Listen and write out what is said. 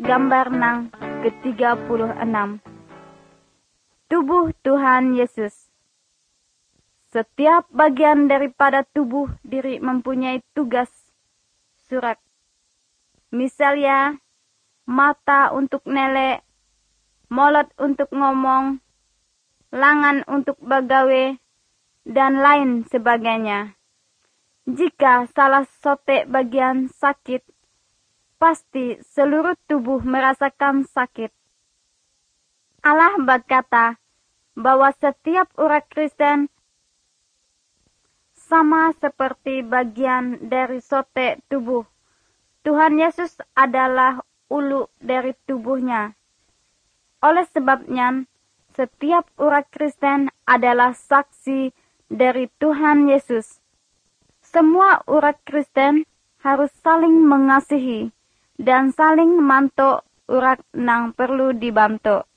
gambar nang ke-36. Tubuh Tuhan Yesus. Setiap bagian daripada tubuh diri mempunyai tugas surat. Misalnya, mata untuk nelek, mulut untuk ngomong, lengan untuk bagawe, dan lain sebagainya. Jika salah satu bagian sakit, pasti seluruh tubuh merasakan sakit. Allah berkata bahwa setiap urat Kristen sama seperti bagian dari sote tubuh. Tuhan Yesus adalah ulu dari tubuhnya. Oleh sebabnya, setiap urat Kristen adalah saksi dari Tuhan Yesus. Semua urat Kristen harus saling mengasihi dan saling mantuk urat nang perlu dibantu.